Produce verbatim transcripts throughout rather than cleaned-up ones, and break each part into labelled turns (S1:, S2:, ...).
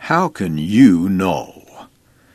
S1: How Can You Know?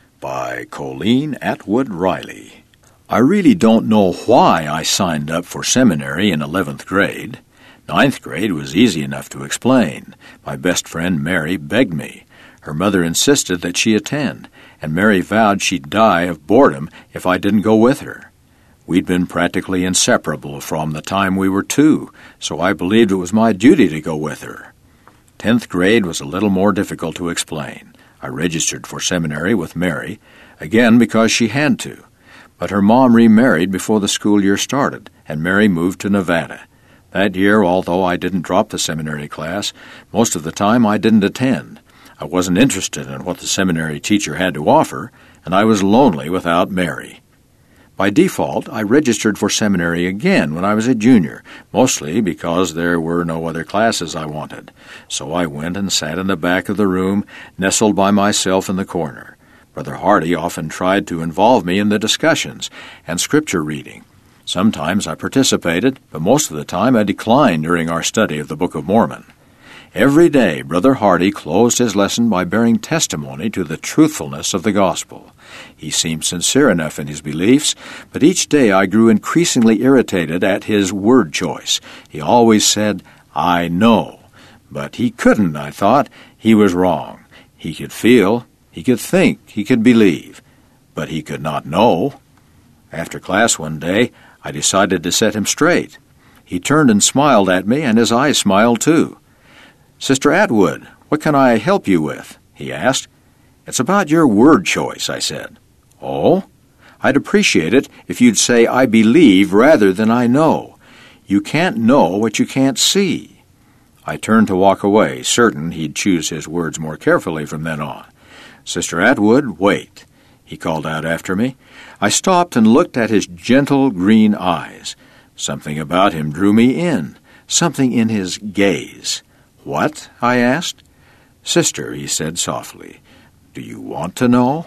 S1: By Colleen Atwood Riley. I really don't know why I signed up for seminary in eleventh grade. Ninth grade was easy enough to explain. My best friend Mary begged me. Her mother insisted that she attend, and Mary vowed she'd die of boredom if I didn't go with her. We'd been practically inseparable from the time we were two, so I believed it was my duty to go with her. Tenth grade was a little more difficult to explain. I registered for seminary with Mary, again because she had to. But her mom remarried before the school year started, and Mary moved to Nevada. That year, although I didn't drop the seminary class, most of the time I didn't attend. I wasn't interested in what the seminary teacher had to offer, and I was lonely without Mary. By default, I registered for seminary again when I was a junior, mostly because there were no other classes I wanted. So I went and sat in the back of the room, nestled by myself in the corner. Brother Hardy often tried to involve me in the discussions and scripture reading. Sometimes I participated, but most of the time I declined during our study of the Book of Mormon. Every day, Brother Hardy closed his lesson by bearing testimony to the truthfulness of the gospel. He seemed sincere enough in his beliefs, but each day I grew increasingly irritated at his word choice. He always said, "I know." But he couldn't, I thought. He was wrong. He could feel, he could think, he could believe, but he could not know. After class one day, I decided to set him straight. He turned and smiled at me, and his eyes smiled too. "Sister Atwood, what can I help you with?" he asked. "It's about your word choice," I said. "Oh? I'd appreciate it if you'd say I believe rather than I know. You can't know what you can't see." I turned to walk away, certain he'd choose his words more carefully from then on. "Sister Atwood, wait," he called out after me. I stopped and looked at his gentle green eyes. Something about him drew me in, something in his gaze. "What?" I asked. "Sister," he said softly, "do you want to know?"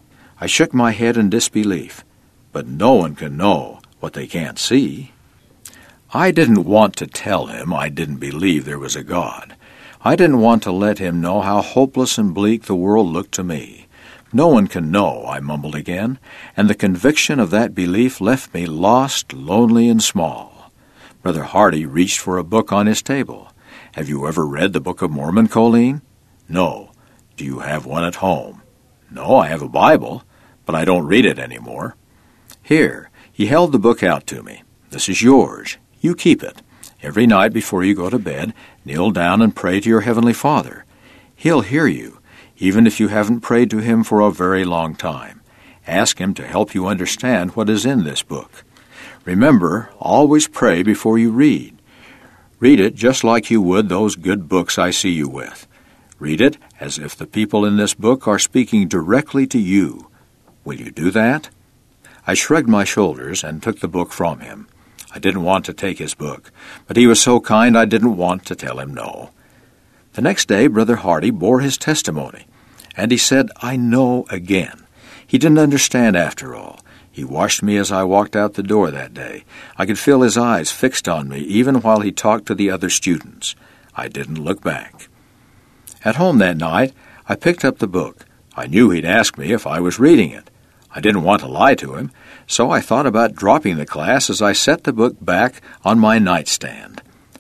S1: I shook my head in disbelief. But no one can know what they can't see. I didn't want to tell him I didn't believe there was a God. I didn't want to let him know how hopeless and bleak the world looked to me. "No one can know," I mumbled again, and the conviction of that belief left me lost, lonely, and small. Brother Hardy reached for a book on his table. "Have you ever read the Book of Mormon, Colleen?" "No." "Do you have one at home?" "No, I have a Bible, but I don't read it anymore." "Here." He held the book out to me. "This is yours. You keep it. Every night before you go to bed, kneel down and pray to your Heavenly Father. He'll hear you, even if you haven't prayed to Him for a very long time. Ask Him to help you understand what is in this book. Remember, always pray before you read. Read it just like you would those good books I see you with. Read it as if the people in this book are speaking directly to you. Will you do that?" I shrugged my shoulders and took the book from him. I didn't want to take his book, but he was so kind I didn't want to tell him no. The next day, Brother Hardy bore his testimony, and he said, "I know" again. He didn't understand after all. He watched me as I walked out the door that day. I could feel his eyes fixed on me even while he talked to the other students. I didn't look back. At home that night, I picked up the book. I knew he'd ask me if I was reading it. I didn't want to lie to him, so I thought about dropping the class as I set the book back on my nightstand.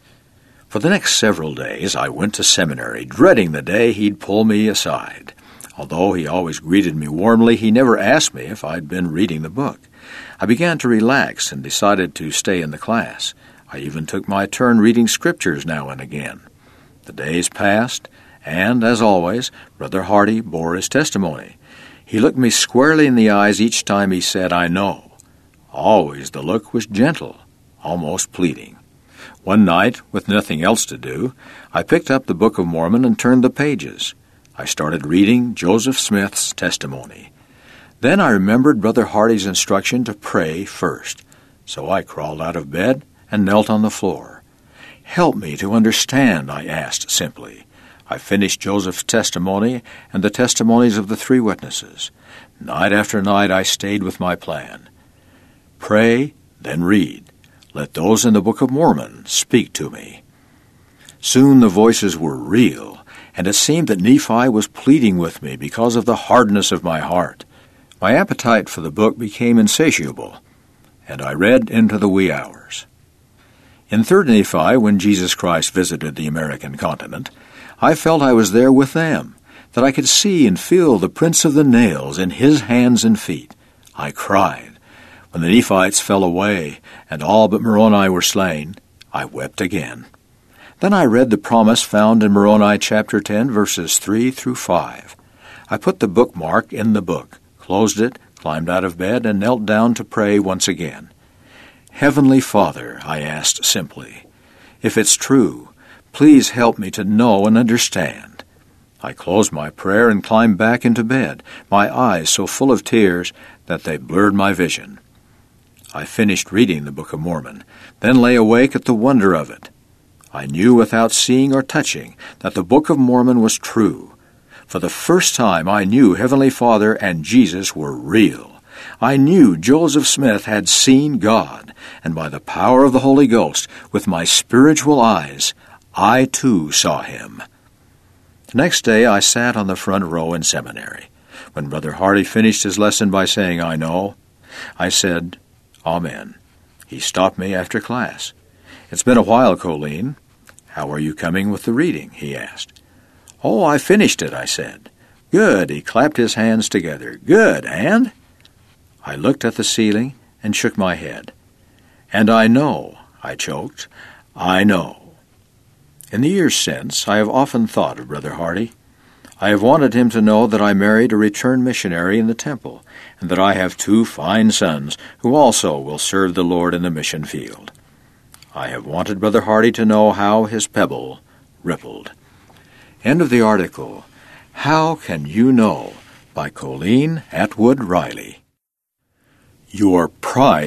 S1: For the next several days, I went to seminary, dreading the day he'd pull me aside. Although he always greeted me warmly, he never asked me if I'd been reading the book. I began to relax and decided to stay in the class. I even took my turn reading scriptures now and again. The days passed, and, as always, Brother Hardy bore his testimony. He looked me squarely in the eyes each time he said, "I know." Always the look was gentle, almost pleading. One night, with nothing else to do, I picked up the Book of Mormon and turned the pages. I started reading Joseph Smith's testimony. Then I remembered Brother Hardy's instruction to pray first, so I crawled out of bed and knelt on the floor. "Help me to understand," I asked simply. I finished Joseph's testimony and the testimonies of the three witnesses. Night after night I stayed with my plan. Pray, then read. Let those in the Book of Mormon speak to me. Soon the voices were real, and it seemed that Nephi was pleading with me because of the hardness of my heart. My appetite for the book became insatiable, and I read into the wee hours. In Third Nephi, when Jesus Christ visited the American continent, I felt I was there with them, that I could see and feel the prints of the nails in his hands and feet. I cried. When the Nephites fell away, and all but Moroni were slain, I wept again. Then I read the promise found in Moroni chapter ten, verses three through five. I put the bookmark in the book, closed it, climbed out of bed, and knelt down to pray once again. Heavenly Father, I asked simply, if it's true, please help me to know and understand. I closed my prayer and climbed back into bed, my eyes so full of tears that they blurred my vision. I finished reading the Book of Mormon, then lay awake at the wonder of it. I knew without seeing or touching that the Book of Mormon was true. For the first time I knew Heavenly Father and Jesus were real. I knew Joseph Smith had seen God, and by the power of the Holy Ghost, with my spiritual eyes, I too saw him. The next day I sat on the front row in seminary. When Brother Hardy finished his lesson by saying, "I know," I said, "Amen." He stopped me after class. "It's been a while, Colleen. How are you coming with the reading?" he asked. "Oh, I finished it," I said. "Good." He clapped his hands together. "Good, and?" I looked at the ceiling and shook my head. "And I know," I choked. "I know." In the years since, I have often thought of Brother Hardy. I have wanted him to know that I married a returned missionary in the temple, and that I have two fine sons who also will serve the Lord in the mission field. I have wanted Brother Hardy to know how his pebble rippled. End of the article. How Can You Know? By Colleen Atwood Riley. Your pride